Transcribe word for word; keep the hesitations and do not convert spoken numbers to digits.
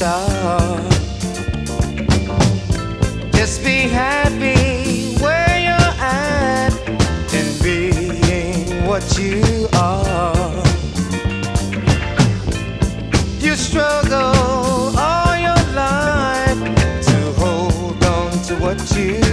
star. Just be happy where you're at and being what you are. You struggle all your life to hold on to what you